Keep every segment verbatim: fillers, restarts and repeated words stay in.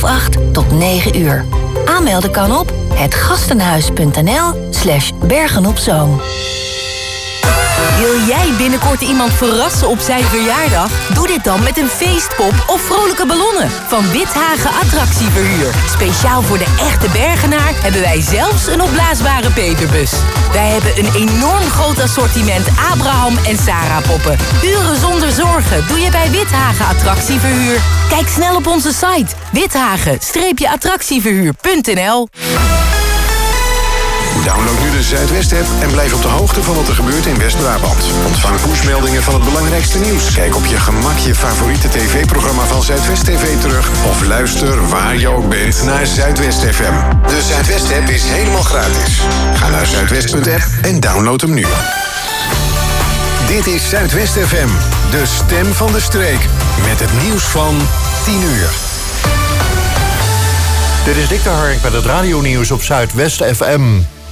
half acht tot negen uur. Aanmelden kan op hetgastenhuis.nl slash Bergen op Zoom. Wil jij binnenkort iemand verrassen op zijn verjaardag? Doe dit dan met een feestpop of vrolijke ballonnen van Withagen Attractieverhuur. Speciaal voor de echte Bergenaar hebben wij zelfs een opblaasbare peperbus. Wij hebben een enorm groot assortiment Abraham en Sarah poppen. Uren zonder zorgen doe je bij Withagen Attractieverhuur. Kijk snel op onze site withagen attractieverhuur punt n l. Download nu de Zuidwest-app en blijf op de hoogte van wat er gebeurt in West-Brabant. Ontvang pushmeldingen van het belangrijkste nieuws. Kijk op je gemak je favoriete tv-programma van Zuidwest T V terug. Of luister waar je ook bent naar Zuidwest F M. De Zuidwest-app is helemaal gratis. Ga naar zuidwest punt app en download hem nu. Dit is Zuidwest F M, de stem van de streek. Met het nieuws van tien uur. Dit is Dick de Hark met het radionieuws op Zuidwest F M.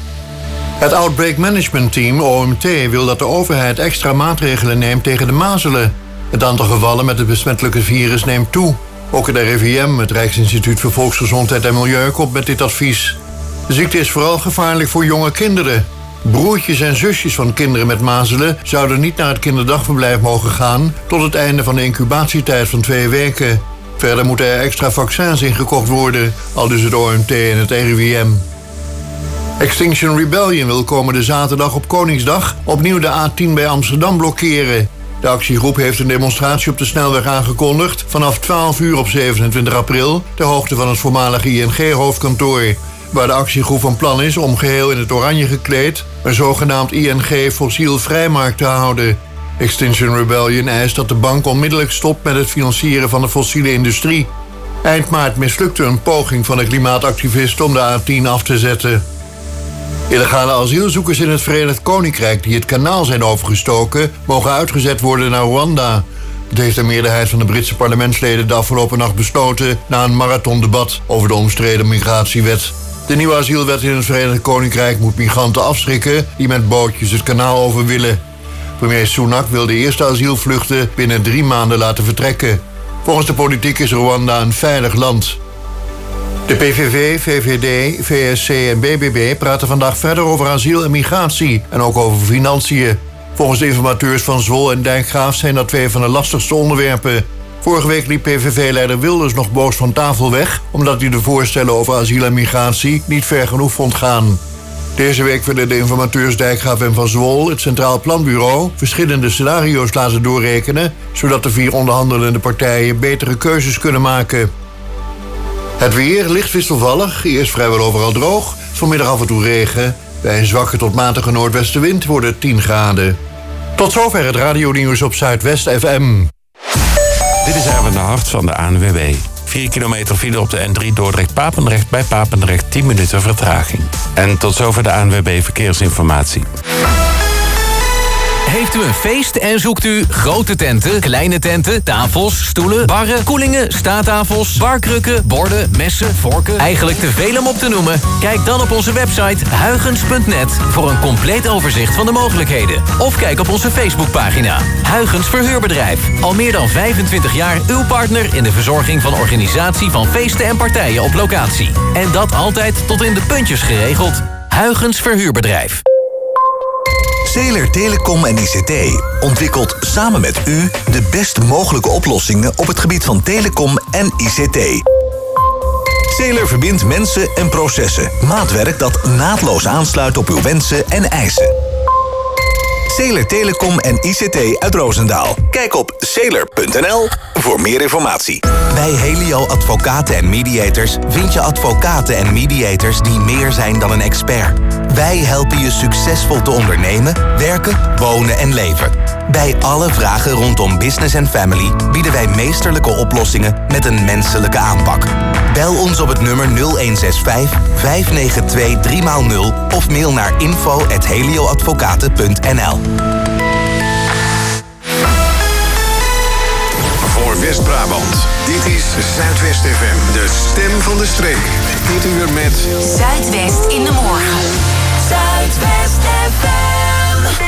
Het Outbreak Management Team, O M T, wil dat de overheid extra maatregelen neemt tegen de mazelen. Het aantal gevallen met het besmettelijke virus neemt toe. Ook het R I V M, het Rijksinstituut voor Volksgezondheid en Milieu, komt met dit advies. De ziekte is vooral gevaarlijk voor jonge kinderen. Broertjes en zusjes van kinderen met mazelen zouden niet naar het kinderdagverblijf mogen gaan tot het einde van de incubatietijd van twee weken. Verder moeten er extra vaccins ingekocht worden, aldus het O M T en het R I V M. Extinction Rebellion wil komende zaterdag op Koningsdag opnieuw de A tien bij Amsterdam blokkeren. De actiegroep heeft een demonstratie op de snelweg aangekondigd vanaf twaalf uur op zevenentwintig april, ter hoogte van het voormalige I N G-hoofdkantoor. Waar de actiegroep van plan is om geheel in het oranje gekleed een zogenaamd I N G fossiel-vrijmarkt te houden. Extinction Rebellion eist dat de bank onmiddellijk stopt met het financieren van de fossiele industrie. Eind maart mislukte een poging van de klimaatactivisten om de A tien af te zetten. Illegale asielzoekers in het Verenigd Koninkrijk die het kanaal zijn overgestoken mogen uitgezet worden naar Rwanda. Dat heeft de meerderheid van de Britse parlementsleden de afgelopen nacht besloten na een marathondebat over de omstreden migratiewet. De nieuwe asielwet in het Verenigd Koninkrijk moet migranten afschrikken die met bootjes het kanaal over willen. Premier Sunak wil de eerste asielvluchten binnen drie maanden laten vertrekken. Volgens de politiek is Rwanda een veilig land. De P V V, V V D, V S C en B B B praten vandaag verder over asiel en migratie en ook over financiën. Volgens de informateurs van Zwol en Dijkgraaf zijn dat twee van de lastigste onderwerpen. Vorige week liep P V V-leider Wilders nog boos van tafel weg, omdat hij de voorstellen over asiel en migratie niet ver genoeg vond gaan. Deze week willen de informateurs Dijkgraaf en Van Zwol het Centraal Planbureau verschillende scenario's laten doorrekenen, zodat de vier onderhandelende partijen betere keuzes kunnen maken. Het weer licht wisselvallig, eerst vrijwel overal droog, vanmiddag af en toe regen. Bij een zwakke tot matige noordwestenwind worden het tien graden. Tot zover het radionieuws op Zuidwest F M. Dit is Erwin de Hart van de A N W B. vier kilometer file op de N drie Dordrecht-Papendrecht, bij Papendrecht tien minuten vertraging. En tot zover de A N W B Verkeersinformatie. Heeft u een feest en zoekt u grote tenten, kleine tenten, tafels, stoelen, barren, koelingen, staattafels, barkrukken, borden, messen, vorken? Eigenlijk te veel om op te noemen? Kijk dan op onze website huygens punt net voor een compleet overzicht van de mogelijkheden. Of kijk op onze Facebookpagina. Huygens Verhuurbedrijf. Al meer dan vijfentwintig jaar uw partner in de verzorging van organisatie van feesten en partijen op locatie. En dat altijd tot in de puntjes geregeld. Huygens Verhuurbedrijf. Zeeler Telecom en I C T ontwikkelt samen met u de best mogelijke oplossingen op het gebied van telecom en I C T. Zeeler verbindt mensen en processen. Maatwerk dat naadloos aansluit op uw wensen en eisen. Zeeler Telecom en I C T uit Roosendaal. Kijk op zeeler punt n l voor meer informatie. Bij Helio Advocaten en Mediators vind je advocaten en mediators die meer zijn dan een expert. Wij helpen je succesvol te ondernemen, werken, wonen en leven. Bij alle vragen rondom business en family bieden wij meesterlijke oplossingen met een menselijke aanpak. Bel ons op het nummer nul een zes vijf, vijf negen twee, drie nul of mail naar info at helioadvocaten punt n l. Voor West-Brabant, dit is Zuidwest F M, de stem van de streek. Dit uur met Zuidwest in de morgen. Zuidwest F M.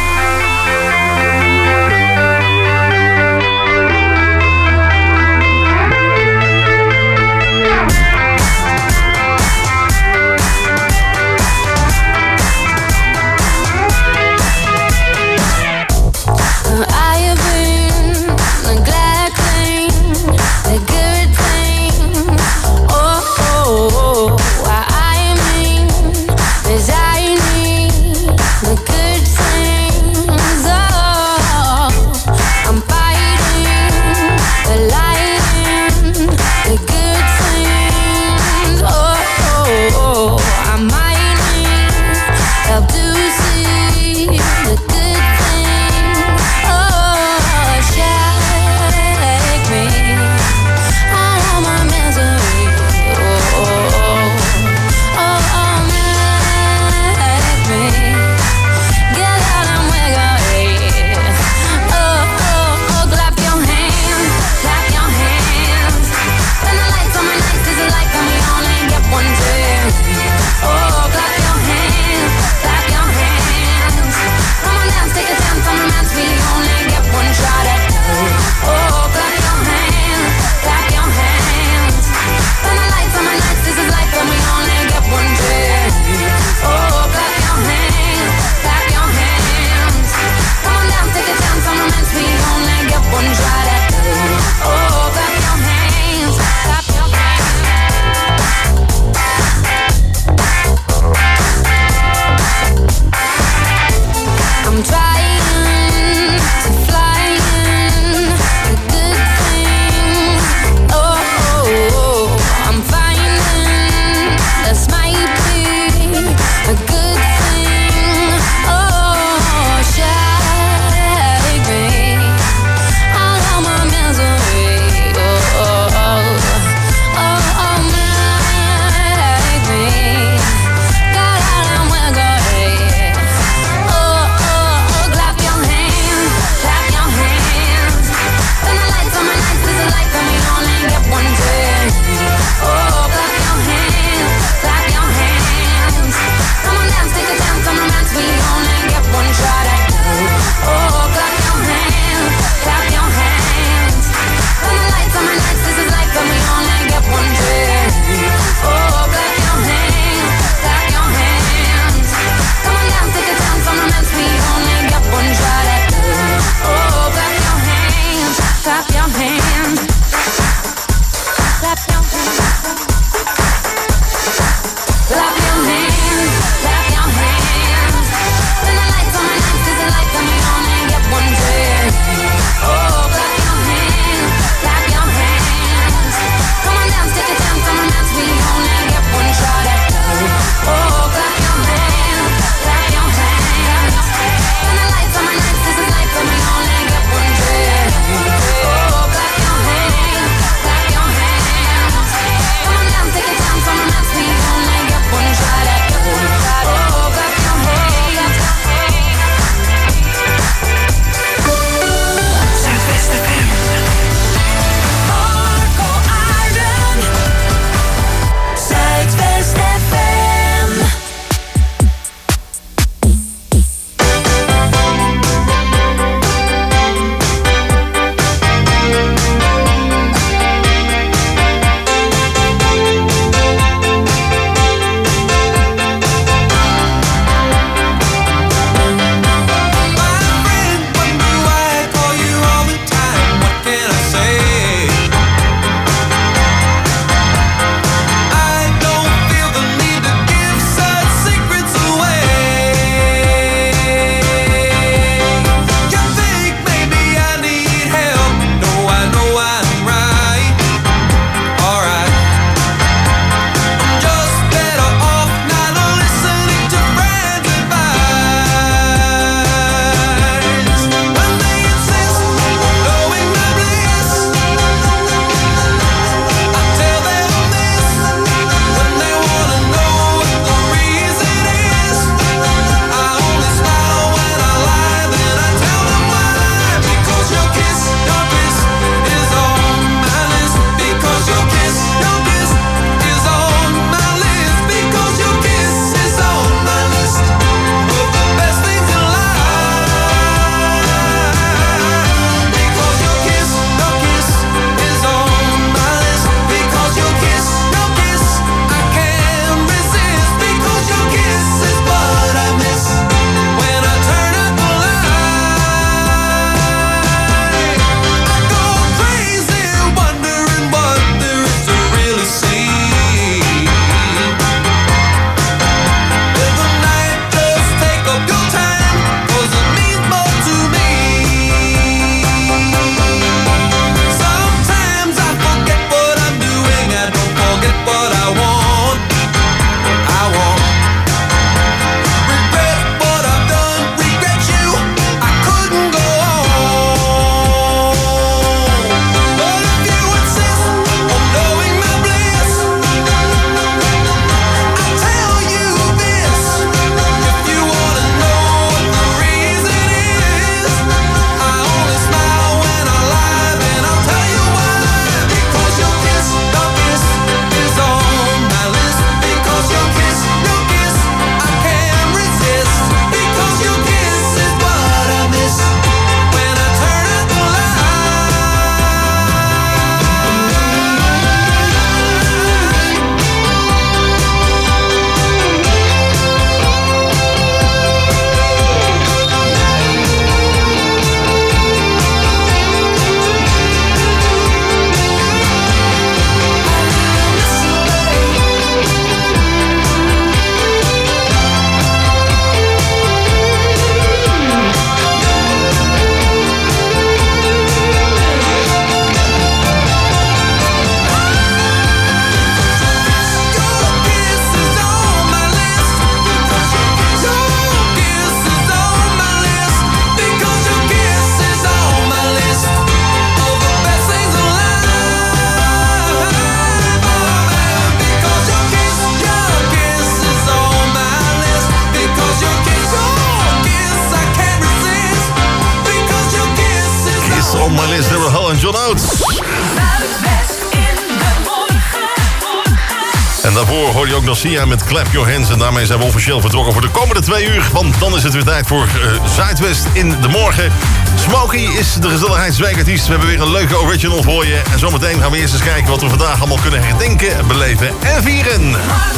Clouds. Zuidwest in de morgen. En daarvoor hoor je ook nog Sia met Clap Your Hands. En daarmee zijn we officieel vertrokken voor de komende twee uur. Want dan is het weer tijd voor uh, Zuidwest in de morgen. Smokey is de gezelligheidswijkartiest. We hebben weer een leuke original voor je. En zometeen gaan we eerst eens kijken wat we vandaag allemaal kunnen herdenken, beleven en vieren.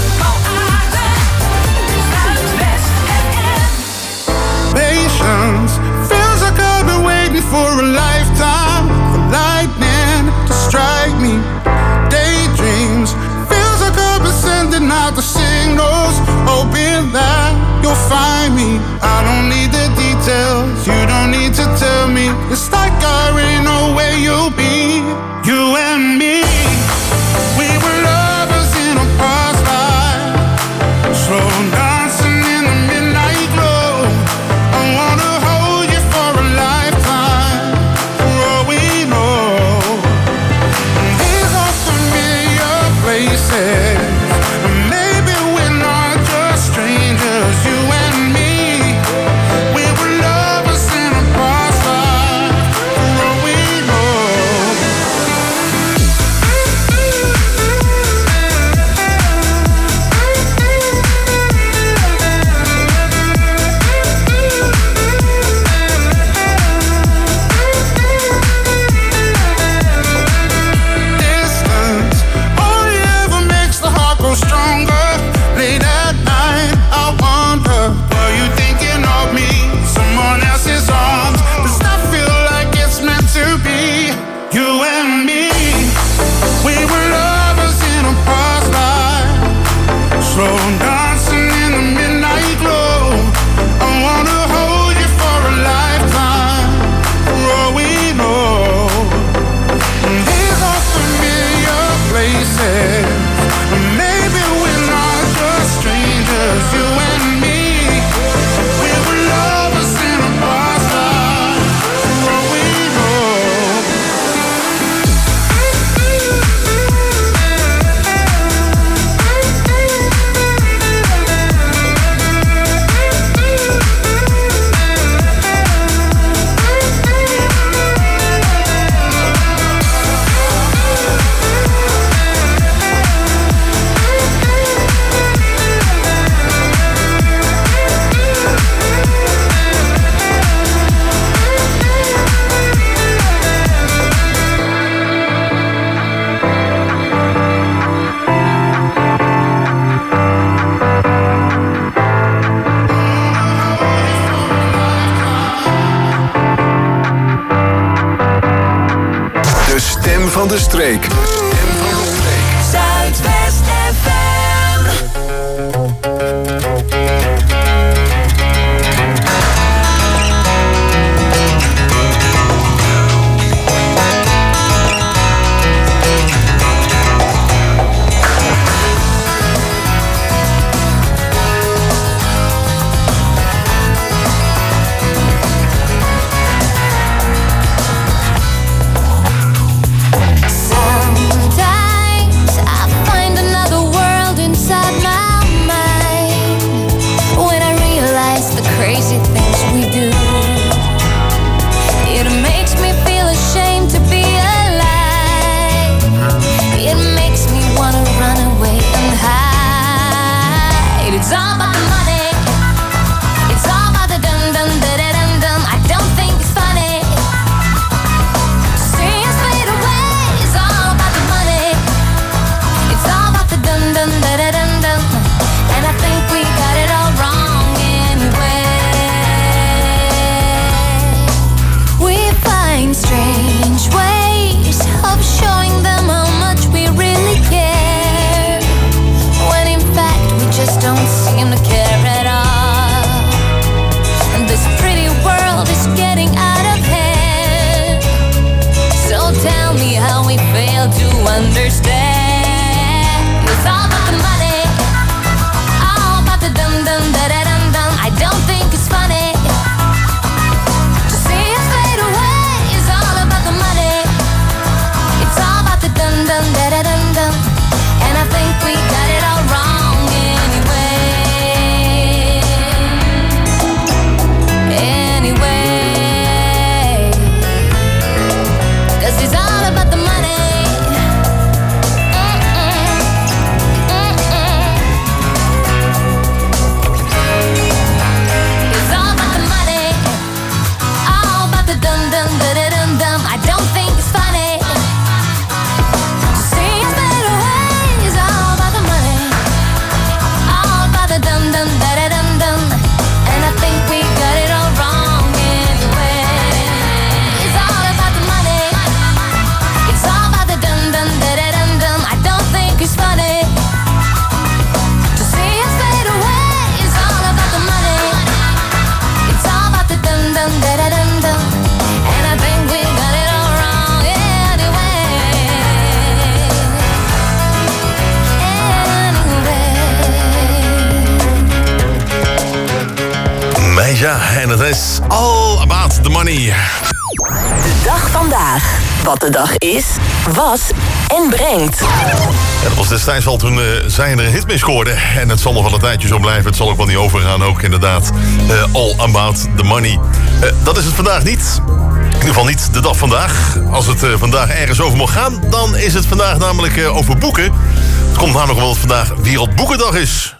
Patience feels like I've been waiting for a lifetime for lightning to strike me. Daydreams feels like I've been sending out the signals, hoping that you'll find me. I don't need the details, you don't need to tell me. It's like I already know where you'll be. You and me, we were lovers in a past life, slow dancing in the midnight glow. I wanna hold you for a lifetime, for all we know. These are familiar places, maybe we're not just strangers. You and me, we were lovers in a past life, for all we know. Distance only ever makes the heart grow stronger. Late at night, I wonder, were you thinking of me? Someone else's arms. Does that feel like it's meant to be? You and me, we were lovers in a past life, slow dancing in the midnight glow. I wanna hold you for a lifetime, for all we know. These are familiar places, maybe we're not just strangers. You and me, we were lovers in a past life, for all we know. De stem van de streek. De stem van de streek. Zuidwest F M. Some Ja, en het is all about the money. De dag vandaag. Wat de dag is, was en brengt. Ja, dat was destijds al toen uh, zij er een hit mee scoorde. En het zal nog wel een tijdje zo blijven. Het zal ook wel niet overgaan, ook inderdaad. Uh, all about the money. Uh, dat is het vandaag niet. In ieder geval niet de dag vandaag. Als het uh, vandaag ergens over mag gaan, dan is het vandaag namelijk uh, over boeken. Het komt namelijk omdat het vandaag Wereldboekendag is.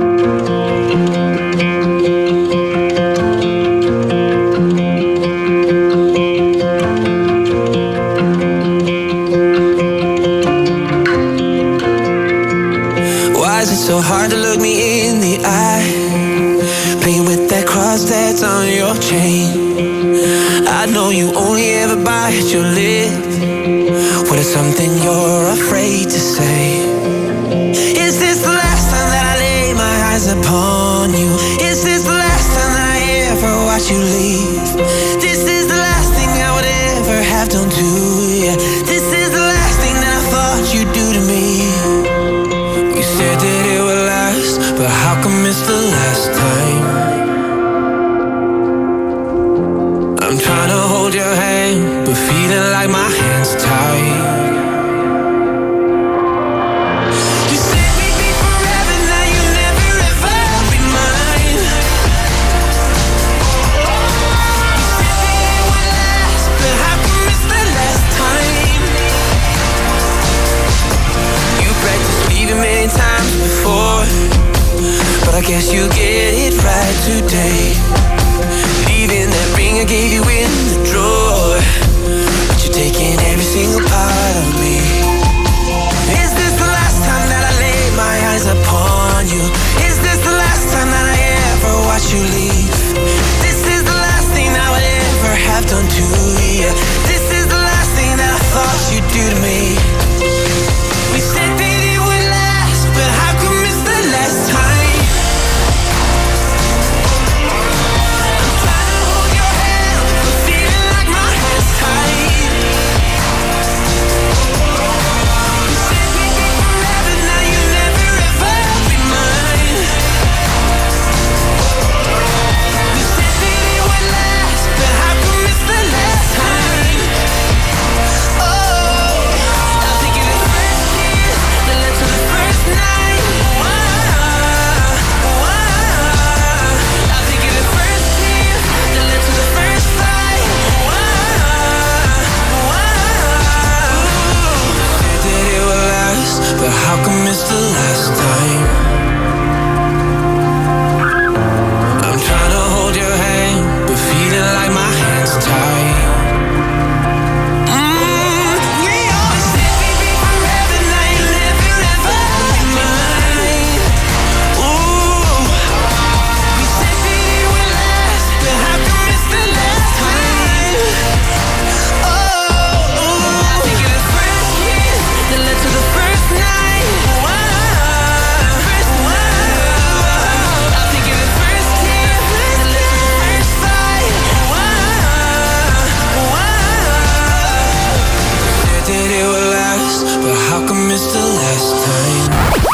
So hard to look me in the eye, playing with that cross that's on your chain. I know you only ever bite your lip when it's something you're afraid to say. Is this the last time that I lay my eyes upon you? Is this the last time that I ever watch you leave? This is the last thing I would ever have done to you. This is the last thing that I thought you'd do to me. You said that it would last, but how come it's the last time? I'm trying to hold your hand, but feeling like my hand's tied. You said we'd be forever, now you never ever be mine. You said that it would last, but how come it's the last time? You practiced leaving many times before, but I guess you get it right today. Leaving that ring I gave you in the drawer, but you're taking every single part of me. Is this the last time that I lay my eyes upon you? Is this the last time that I ever watch you leave? This is the last thing I would ever have done to you. This is the last thing that I thought you'd do to me. We said that it would last, but how come it's the last time? But how come it's the last time? I'm trying to hold your hand, but feeling like my hand's tied. Mm, we always said we'd be forever, now you never ever be mine. Ooh, we said that it would last, but how come it's the last time? Oh, ooh, I think it was first kiss that led to the first night. But how come it's the last time?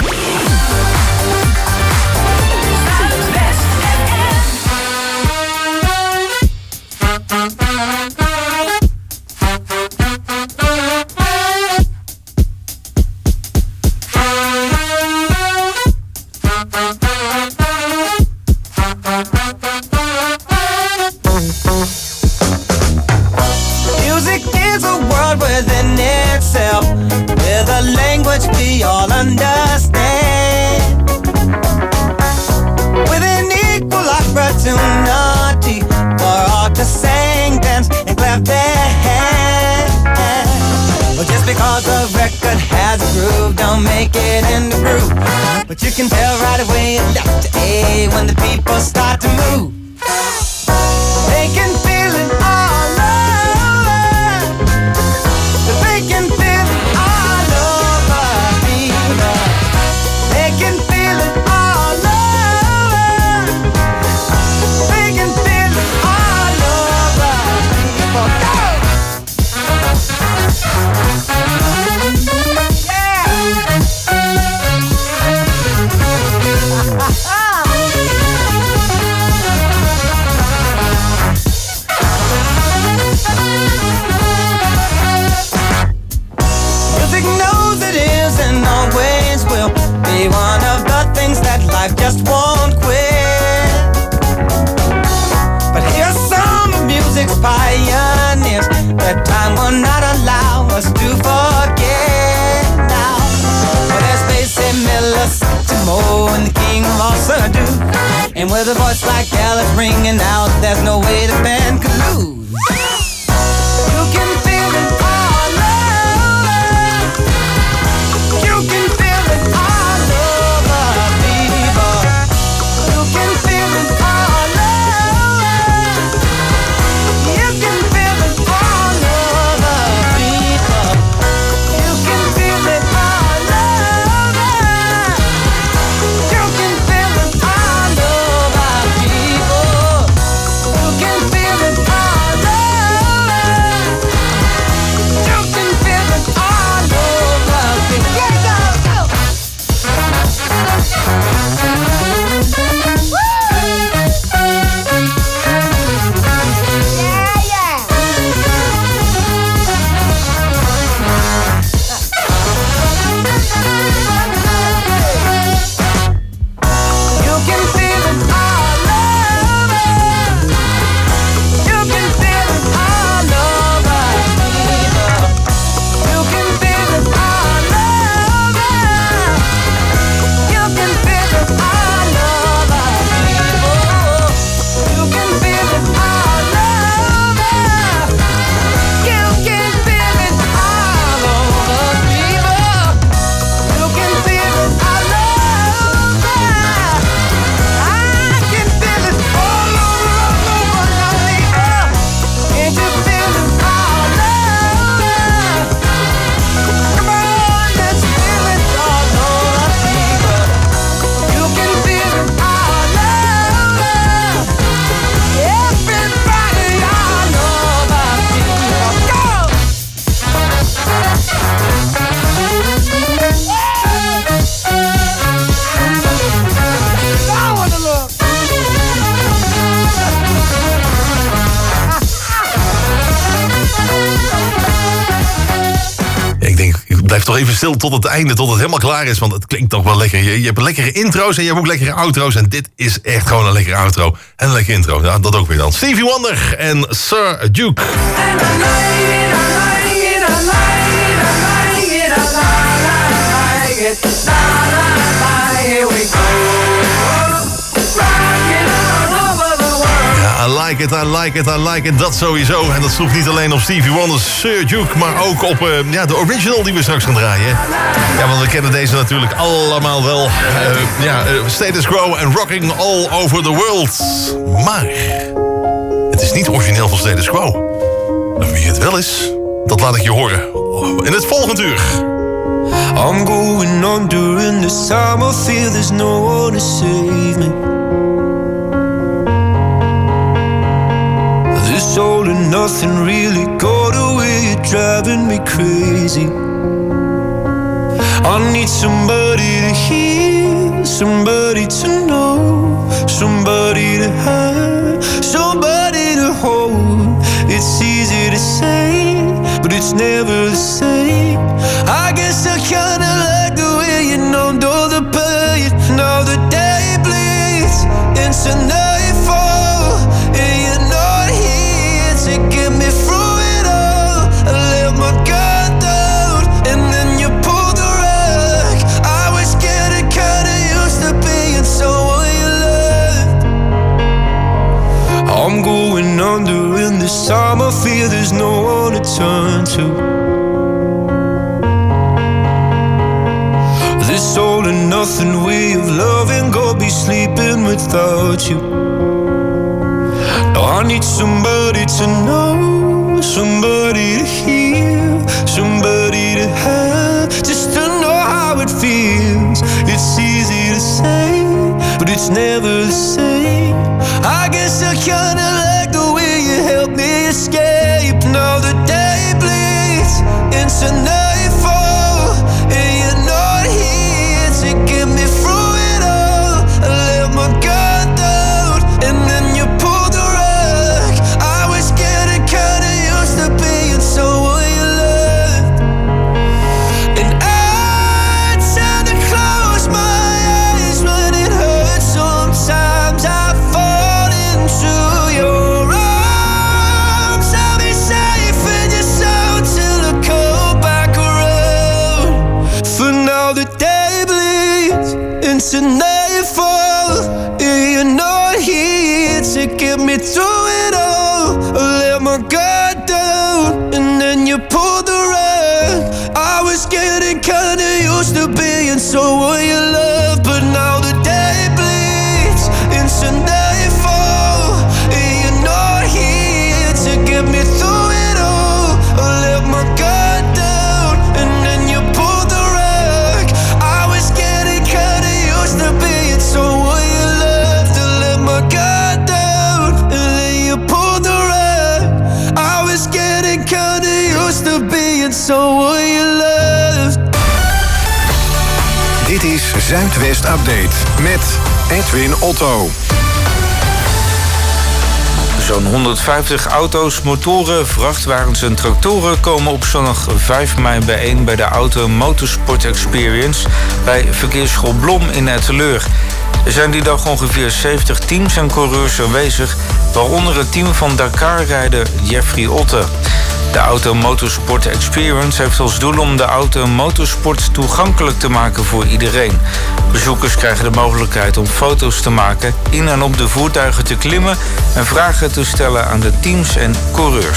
Music is a world within itself, with a language we all understand, with an equal opportunity for all to sing, dance, and clap their hands. Well, just because a record has a groove, don't make it in the groove. But you can tell right away left to A when the people start to move. They can feel it all over. They can feel it all over people. They can feel it all over. They can feel it all over people. Go! Yeah! more and the king of all subdue. And with a voice like Alice ringing out, there's no way the band could lose. You can feel it all over. You can feel it all over, people. You can feel it all over. You can feel it all over, people. You can feel it all over. You can feel it all over, people. You can feel it all over. You can feel it all over, people. Go, go, go! Yeah, yeah. You can feel it all over. You can feel it all over, people. You can feel it all over. You can feel it all over, people. You can feel it all over. You can feel it all over, people. You can feel it all over. I can feel it all over, all over now, people. Can't you feel it all over? Come on, let's feel it all over, people. You can feel it all over. Everybody all over, people. Go! I wanna look. Ik denk, ik blijf toch even stil tot het einde, tot het helemaal klaar is. Want het klinkt toch wel lekker. Je, je hebt lekkere intro's en je hebt ook lekkere outro's. En dit is echt gewoon een lekkere outro. En een lekkere intro. Ja, dat ook weer dan. Stevie Wonder en Sir Duke. And I like it, I like it, I like it, I like it, I like it, la la la, here we go. Rockin' all over the world. Ja, I like it, I like it, I like it. Dat sowieso. En dat sloeg niet alleen op Stevie Wonder, Sir Duke, maar ook op uh, ja, de original die we straks gaan draaien. Ja, want we kennen deze natuurlijk allemaal wel. Uh, ja, uh, Status Quo en Rocking All Over the World. Maar het is niet origineel van Status Quo. En wie het wel is, dat laat ik je horen in het volgende uur. I'm going on during this time. I feel there's no one to save me. This all and nothing really got away. You're driving me crazy. I need somebody to hear, somebody to know, somebody to have, somebody to hold. It's easy to say, but it's never the same. I guess I kinda like the way you numbed all the pain. Now the day bleeds into nightfall, and you're not here to get me through it all. I let my guard down, and then you pulled the rug. I was getting kinda used to being someone you loved. I'm going under in this time. I feel there's no one to turn to. This all and nothing way of loving, go be sleeping without you. Now I need somebody to know, somebody to hear, somebody to have, just to know how it feels. It's easy to say, but it's never the same. I guess I kinda like the way you help me escape. Now the day bleeds into nightfall, and you're not here to get me through it all. I let my guard down, and then you pulled the rug. I was getting kinda used to being someone you loved. And I tend to close my eyes when it hurts. Sometimes I fall into your arms. I'll be safe in your soul till I come back into nightfall. You're not here to get me through it all. I let my guard down and then you pulled the rug. I was getting kinda used to being someone you love, but now the day bleeds into nightfall. You're not here to get me through it all. I let my guard down and then you pulled the rug. I was getting kinda used to being someone you love, to let my guard down and then you pulled the rug. I was getting kinda used to being someone you loved. Dit is Zuidwest Update met Edwin Otto. Zo'n honderdvijftig auto's, motoren, vrachtwagens en tractoren komen op zondag vijf mei bijeen bij de Auto Motorsport Experience bij verkeersschool Blom in Etteleur. Er zijn die dag ongeveer zeventig teams en coureurs aanwezig, waaronder het team van Dakar-rijder Jeffrey Otte. De Auto Motorsport Experience heeft als doel om de auto motorsport toegankelijk te maken voor iedereen. Bezoekers krijgen de mogelijkheid om foto's te maken, in en op de voertuigen te klimmen en vragen te stellen aan de teams en coureurs.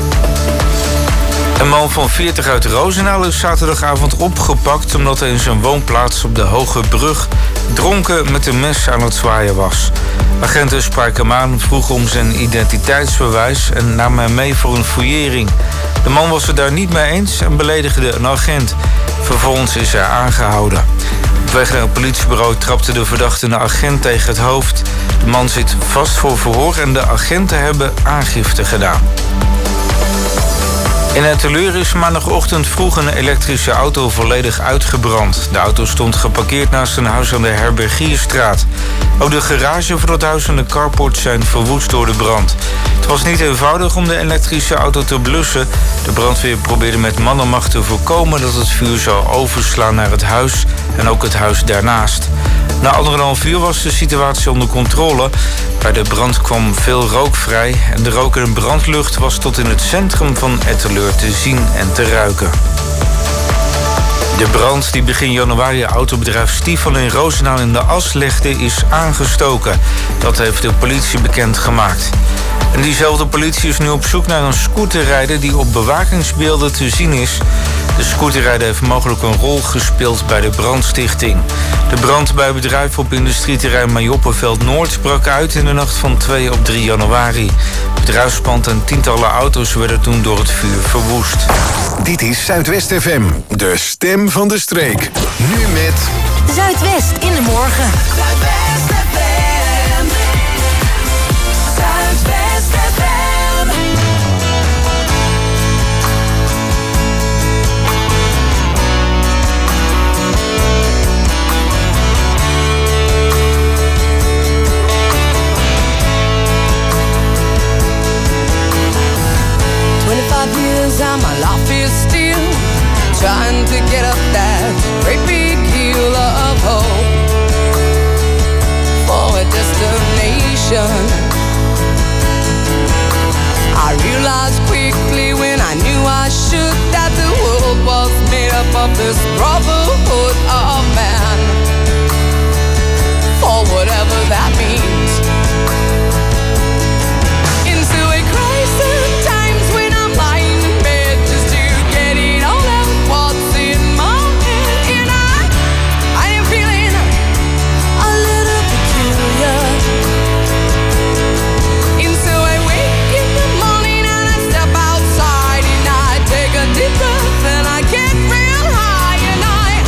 Een man van veertig uit Roosendaal is zaterdagavond opgepakt omdat hij in zijn woonplaats op de Hoge Brug dronken met een mes aan het zwaaien was. Agenten spraken hem aan, vroegen om zijn identiteitsbewijs en namen hem mee voor een fouillering. De man was het daar niet mee eens en beledigde een agent. Vervolgens is hij aangehouden. Op weg naar het politiebureau trapte de verdachte een agent tegen het hoofd. De man zit vast voor verhoor en de agenten hebben aangifte gedaan. In Etteleur is maandagochtend vroeg een elektrische auto volledig uitgebrand. De auto stond geparkeerd naast een huis aan de Herbergierstraat. Ook de garage voor het huis en de carport zijn verwoest door de brand. Het was niet eenvoudig om de elektrische auto te blussen. De brandweer probeerde met man en macht te voorkomen dat het vuur zou overslaan naar het huis en ook het huis daarnaast. Na anderhalf uur was de situatie onder controle. Bij de brand kwam veel rook vrij en de rook en brandlucht was tot in het centrum van Etteleur te zien en te ruiken. De brand die begin januari autobedrijf Stiefel in Roosendaal in de as legde is aangestoken. Dat heeft de politie bekendgemaakt. En diezelfde politie is nu op zoek naar een scooterrijder die op bewakingsbeelden te zien is. De scooterrijder heeft mogelijk een rol gespeeld bij de brandstichting. De brand bij het bedrijf op industrieterrein Majoppenveld Noord brak uit in de nacht van twee op drie januari. Het bedrijfspand en tientallen auto's werden toen door het vuur verwoest. Dit is Zuidwest F M, de stem van de streek. Nu met Zuidwest in de morgen. Zuidwest F M. Zuidwest F M. twenty-five years and my life is still trying to get up that great big hill of hope for a destination. I realized quickly when I knew I should that the world was made up of this brotherhood of man, for whatever that means. Into a crisis times when I'm lying in bed just to get it all out what's in my head, and I I am feeling a little peculiar. And so I wake in the morning and I step outside and I take a deep breath and I get real high and I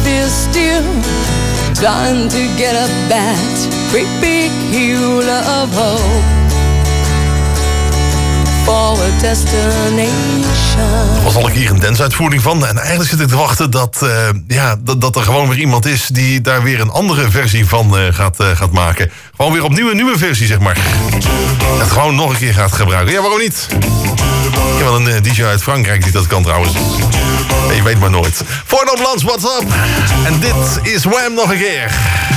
is still trying to get up that great big hill of hope for a destination. Er was al een keer een dansuitvoering van. En eigenlijk zit ik te wachten dat, uh, ja, dat, dat er gewoon weer iemand is die daar weer een andere versie van uh, gaat, uh, gaat maken. Gewoon weer opnieuw een nieuwe versie, zeg maar. Het gewoon nog een keer gaat gebruiken. Ja, waarom niet? Ik heb wel een uh, D J uit Frankrijk die dat kan trouwens. Ja, je weet maar nooit. Voor de Blans, what's up? En dit is Wham nog een keer.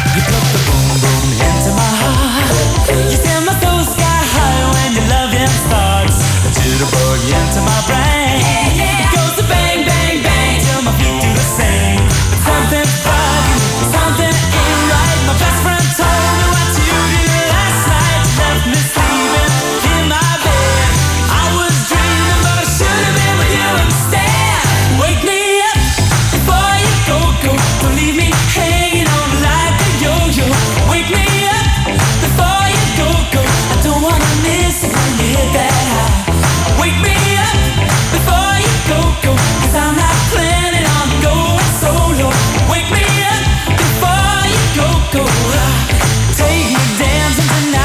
You send my soul sky high when your loving starts. To the boogie into my brain. It goes to bang, bang, bang till my feet do the same. But something's bugging, something ain't right. My best friend told me what you did last night. You left me sleeping in my bed. I was dreaming, but I should have been with you instead. Wake me up before you go, go. Don't leave me hanging on like a yo-yo. Wake me up before you go, go. I don't wanna miss it when you hit that high. Wake me up before you go, go. Cause I'm not planning on going solo. Wake me up before you go, go. Take me dancing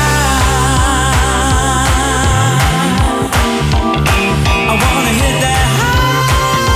tonight. I wanna hit that high.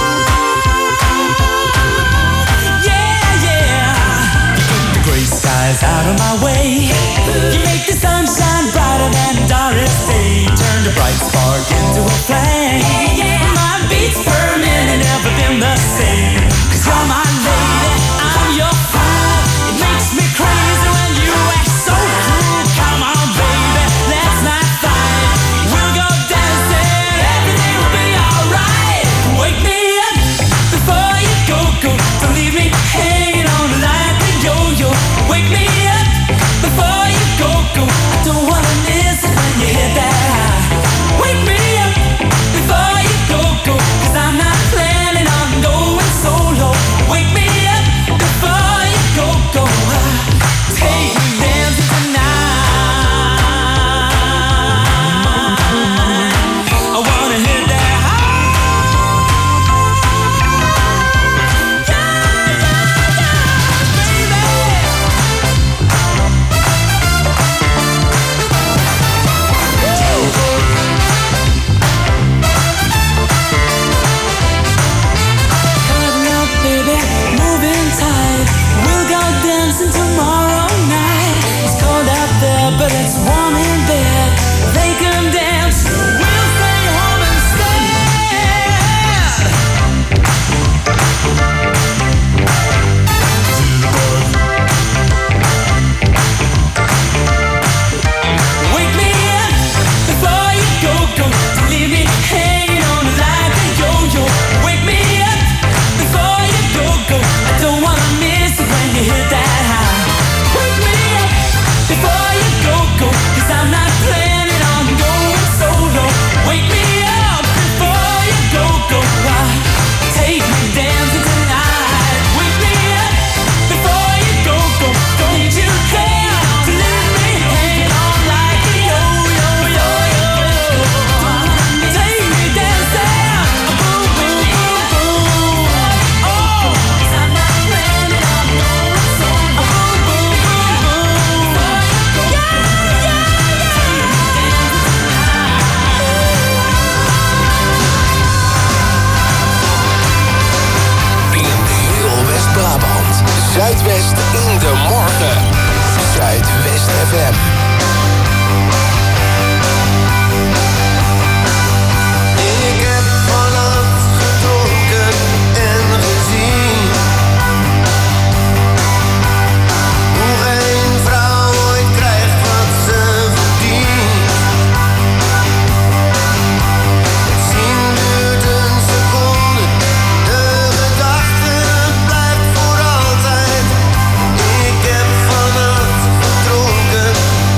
Yeah, yeah. You take the gray skies out of my way. You make the sunshine brighter than Doris Day. Turn the bright spark into a flame. My beats per minute never been the same. Cause you're my lady, I'm your fool. It makes me crazy when you act so cruel. Come on baby, let's not fight. We'll go dancing, everything will be alright. Wake me up before you go, go. Don't leave me hanging on like a yo-yo. Wake me up before you go, go. I don't wanna miss it when you hit that high. Wake me up before you go, go. Cause I'm not planning on going solo. Wake me up before you go, go. Take me dancing tonight. I wanna hit that high. Yeah, yeah, yeah, baby, moving tight. We'll go dancing tomorrow night. It's cold out there, but it's warm in bed. They can dance, we'll stay home instead. Wake me up before you go, go. Don't leave me hanging on like a yo-yo. Wake me up before you go, go. I don't wanna miss it when you hit that high. Wake me up before you go, go. Cause I'm not planning on going solo. Wake me up before you go, go. Take me dancing tonight. Wake me up before you go, go. Don't you care to leave me hanging on like a yo-yo, yo-yo. Take me dancing. Boom, boom, boom, boom. Oh, 'cause I'm not planning on going solo. Boom, boom, boom, boom. Yeah, yeah, In heel West-Brabant. Zuidwest in de morgen. Zuidwest F M. Ik heb vannacht gedronken en gezien hoe geen vrouw ooit krijgt wat ze verdient. Het zien duurt een seconde, de gedachte blijft voor altijd. Ik heb vannacht gedronken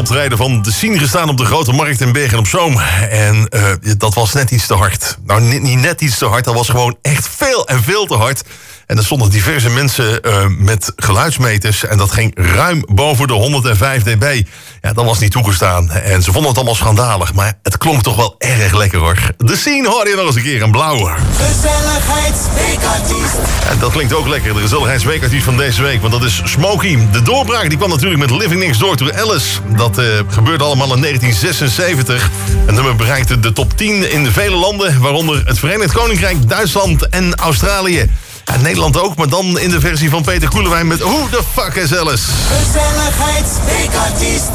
optreden van The Scene gestaan op de Grote Markt in Bergen op Zoom. En uh, dat was net iets te hard. Nou, niet, niet net iets te hard, dat was gewoon echt veel en veel te hard. En er stonden diverse mensen uh, met geluidsmeters en dat ging ruim boven de honderdvijf decibel. Ja, dat was niet toegestaan. En ze vonden het allemaal schandalig, maar het klonk toch wel erg lekker hoor. The Scene hoorde je nog eens een keer in blauw. Gezelligheidsweekartiest. En dat klinkt ook lekker, de gezelligheidsweekartiest van deze week. Want dat is Smokey. De doorbraak die kwam natuurlijk met Living Next Door to Alice. Dat uh, gebeurde allemaal in negentien zesenzeventig. Het nummer bereikte de top tien in de vele landen, waaronder het Verenigd Koninkrijk, Duitsland en Australië. En Nederland ook, maar dan in de versie van Peter Koelewijn met Who the Fuck is Alice? Gezelligheidsweekartiest.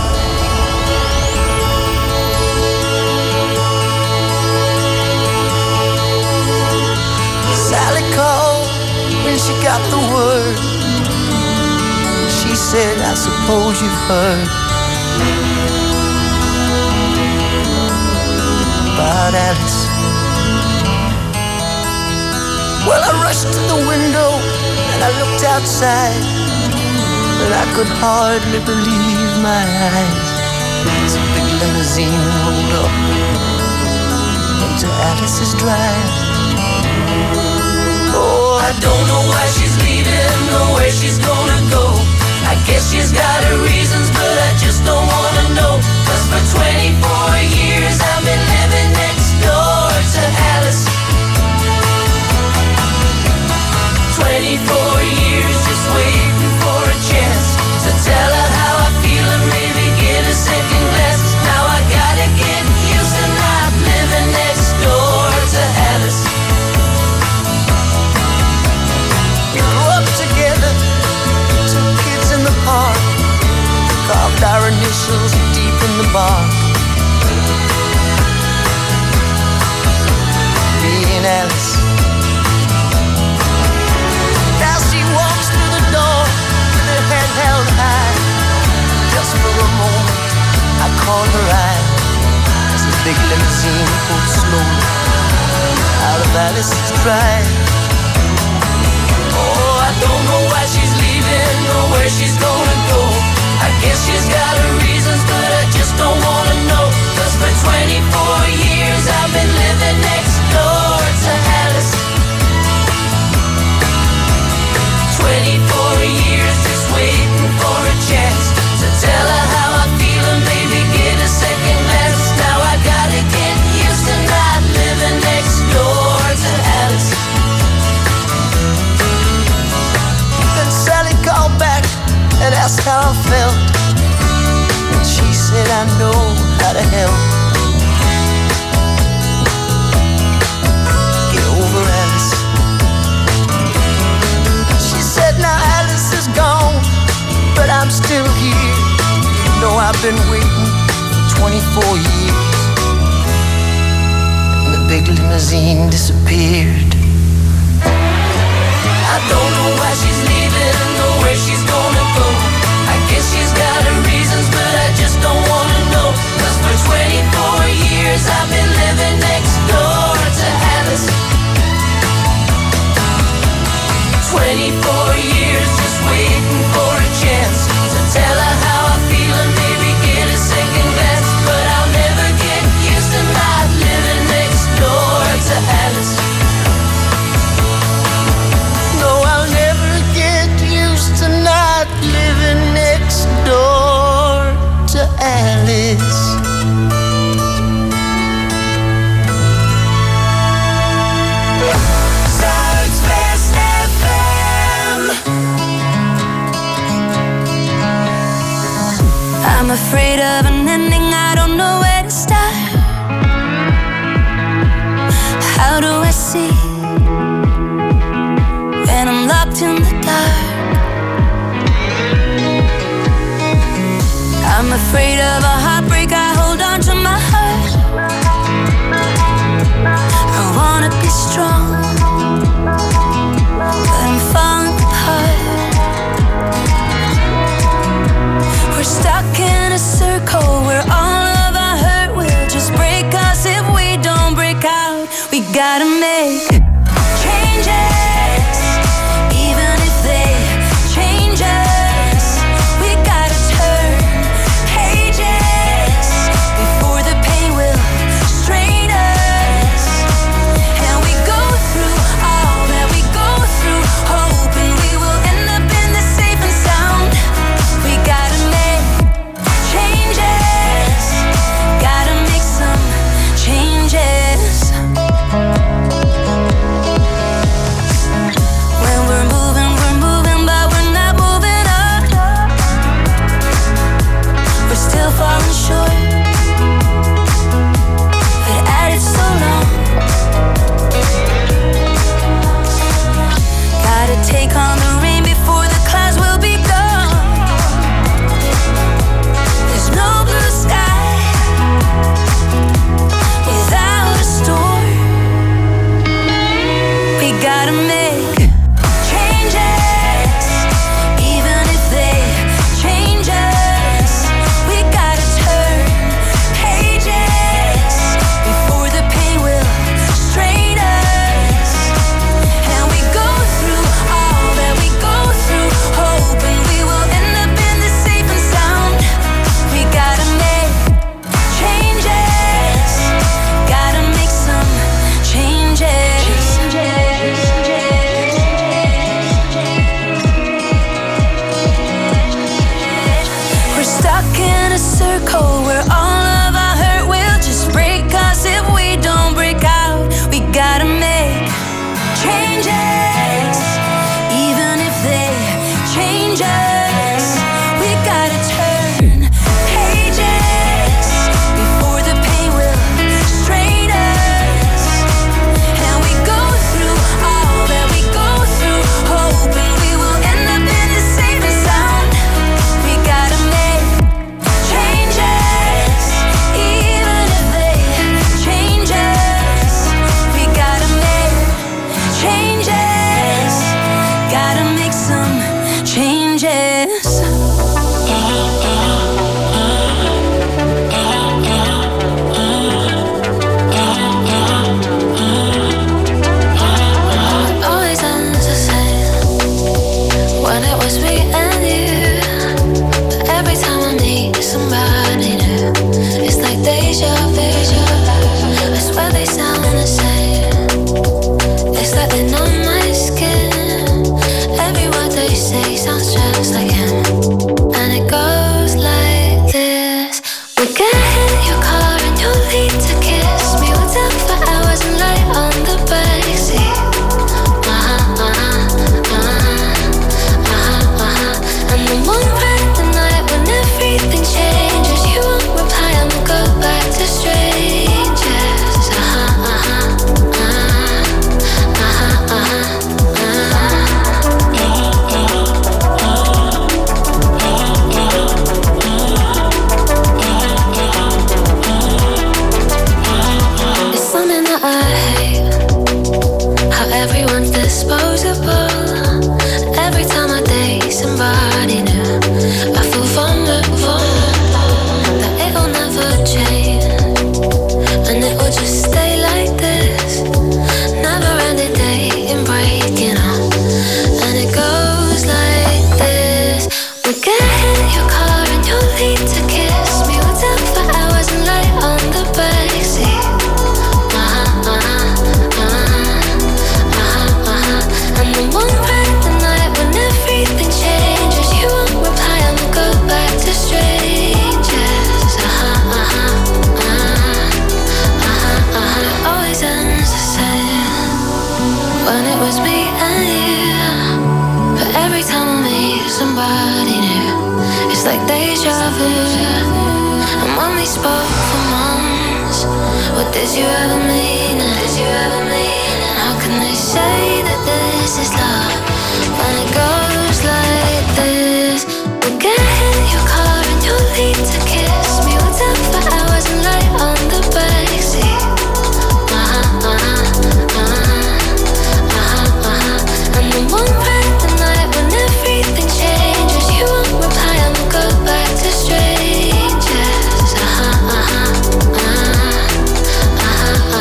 Sally called when she got the word. She said, I suppose you've heard about Alice. Well, I rushed to the window and I looked outside, but I could hardly believe my eyes. As a big limousine rolled up into Alice's drive. Oh, I don't know why she's leaving or where she's gonna go. I guess she's got her reasons, but I just don't wanna know. Cause for twenty-four years I've been living next door to Alice. twenty-four years just waiting for a chance to tell her how I feel and maybe get a second glass. Now I gotta get used to not living next door to Alice. We grew up together, two kids in the park, carved our initials deep in the bark. Me and Alice. Held high, just for a moment I caught her eye as the big limousine pulled slowly out of Alice's drive. Oh, I don't know why she's leaving or where she's gonna go. I guess she's got her reasons, but I just don't wanna know. Cause for twenty-four years I've been living next door to Alice. twenty-four years just waiting for a chance to tell her how I feel and maybe get a second glance. Now I gotta get used to not living next door to Alice. Then Sally called back and asked how I felt, and she said I know how to help. Get over Alice. Now Alice is gone, but I'm still here. You know I've been waiting for twenty-four years. And the big limousine disappeared. I don't know why she's leaving or where she's gonna go. I guess she's got her reasons, but I just don't wanna know. Cause for twenty-four years I've been living next door to Alice. twenty-four years just waiting for a chance to tell her how I feel and maybe get a second glance. But I'll never get used to not living next door to Alice. No, I'll never get used to not living next door to Alice. I'm afraid of an ending, I don't know where to start. How do I see when I'm locked in the dark? I'm afraid of a heartbreak, I hold on to my heart. I wanna be strong, but I'm falling apart. We're stuck in a circle where all of our hurt will just break us if we don't break out. We gotta make changes, even if they change us. We gotta turn hate they sound the same. It's like they're on my skin. Every word they say sounds just like him. And it goes like this. We'll get in your car and you'll lead to kiss me. We'll talk for hours and lie on the backseat. Uh-huh, uh-huh, uh-huh, uh-huh, uh-huh. And then one bright the night when everything changes, you won't reply and we'll go back to strangers. Uh-huh, uh-huh, uh-huh, uh-huh, uh-huh. It's something that I hate, how everyone's disposable. Every time I date somebody new, I feel vulnerable, that it'll never change, and it will just stay like this. Never ending dating, breaking up, and it goes like this. We'll get in your car and you'll lead to kiss me. We'll talk for hours and lie on the backseat. Uh-huh, uh-huh, uh-huh, uh-huh, uh-huh. And then one bright the night when everything changes, you won't reply and we'll go back to strangers. Uh-huh, uh-huh, uh-huh, uh-huh, uh-huh. It always ends the same when it was me and you. But every time I meet somebody new, it's like deja vu. And when we spoke for months, what did you ever mean? Did you ever mean? And how can they say that this is love when it goes like this? We'll get in your car and you'll lead to kiss me. We'll talk for hours and lie on the backseat. Uh-huh, uh-huh, uh-huh, uh-huh, uh-huh. And then one bright the night when everything changes, you won't reply and we'll go back to strangers. Uh-huh, uh-huh, uh-huh, uh-huh,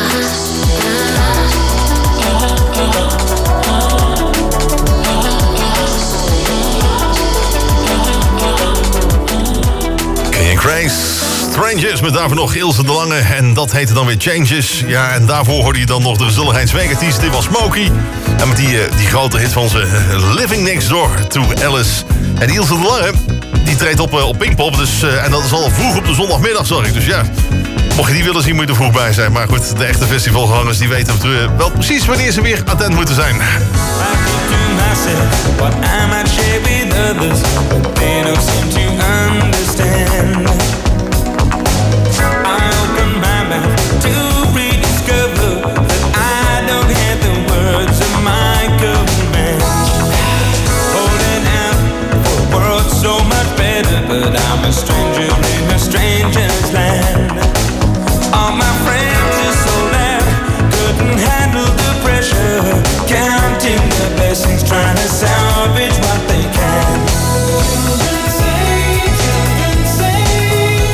Kenyon Grace, Strangers, met daarvoor nog Ilse de Lange. En dat heette dan weer Changes. Ja, en daarvoor hoorde je dan nog de gezelligheidsweegartiest. Dit was Smokey. En met die, uh, die grote hit van ze, uh, Living Next Door to Alice. En die Ilse de Lange, die treedt op, uh, op Pinkpop. Dus, uh, en dat is al vroeg op de zondagmiddag, zag ik. Dus ja, mocht je die willen zien, moet je er vroeg bij zijn. Maar goed, de echte festivalgangers die weten uh, wel precies wanneer ze weer attent moeten zijn. What I might share with others, but they don't seem to understand. I open my mouth to rediscover that I don't have the words of my command. Holding out for a world so much better, but I'm a stranger in a stranger's land. All my friends are so loud, couldn't handle the pressure, counting the blessings, trying to salvage what they can. Children say, children say,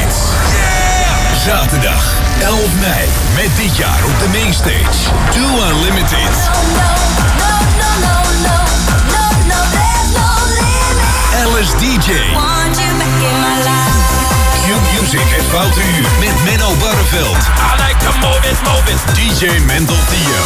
Limits. Zaterdag elf mei met dit jaar op de mainstage Too Unlimited. Alice D J. Q-Music het Foute Uur met Menno Barreveld. I like to move it, move it. D J Mental Theo.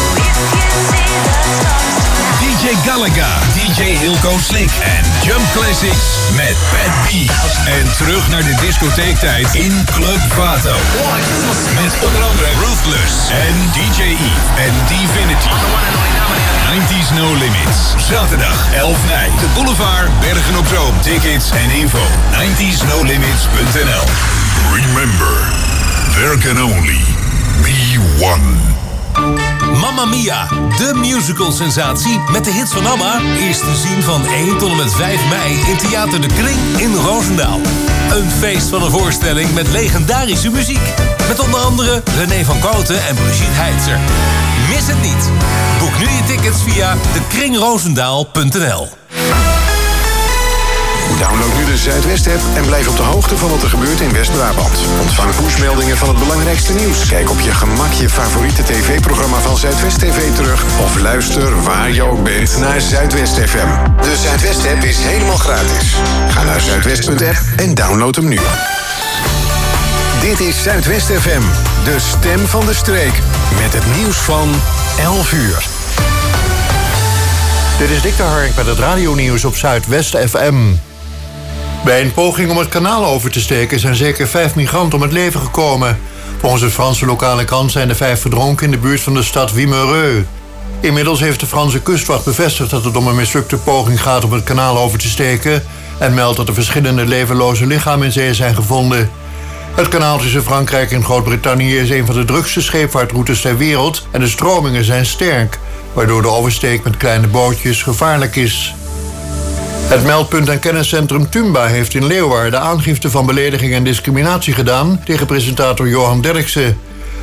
D J Galaga, D J Hilco Slick en Jump Classics met Pat B. En terug naar de discotheektijd in Club Vato. Met onder andere Ruthless en D J E en Divinity. nineties No Limits. Zaterdag elf mei. De Boulevard, Bergen op Zoom. Tickets en info. nineties no limits punt n l. Remember, there can only be one. Mamma Mia, de musical-sensatie met de hits van ABBA, is te zien van één tot en met vijf mei in Theater de Kring in Roosendaal. Een feest van een voorstelling met legendarische muziek. Met onder andere René van Kooten en Brigitte Heitzer. Mis het niet. Boek nu je tickets via de kring roosendaal punt n l. Download nu de Zuidwest-app en blijf op de hoogte van wat er gebeurt in West-Brabant. Ontvang pushmeldingen van het belangrijkste nieuws. Kijk op je gemak je favoriete tv-programma van Zuidwest T V terug. Of luister waar je ook bent naar Zuidwest F M. De Zuidwest-app is helemaal gratis. Ga naar zuidwest punt app en download hem nu. Dit is Zuidwest F M, de stem van de streek. Met het nieuws van elf uur. Dit is Dick de Hark met het radionieuws op Zuidwest F M. Bij een poging om het kanaal over te steken zijn zeker vijf migranten om het leven gekomen. Volgens de Franse lokale krant zijn de vijf verdronken in de buurt van de stad Wimereux. Inmiddels heeft de Franse kustwacht bevestigd dat het om een mislukte poging gaat om het kanaal over te steken en meldt dat er verschillende levenloze lichamen in zee zijn gevonden. Het kanaal tussen Frankrijk en Groot-Brittannië is een van de drukste scheepvaartroutes ter wereld en de stromingen zijn sterk, waardoor de oversteek met kleine bootjes gevaarlijk is. Het meldpunt en kenniscentrum Tumba heeft in Leeuwarden aangifte van belediging en discriminatie gedaan tegen presentator Johan Derksen.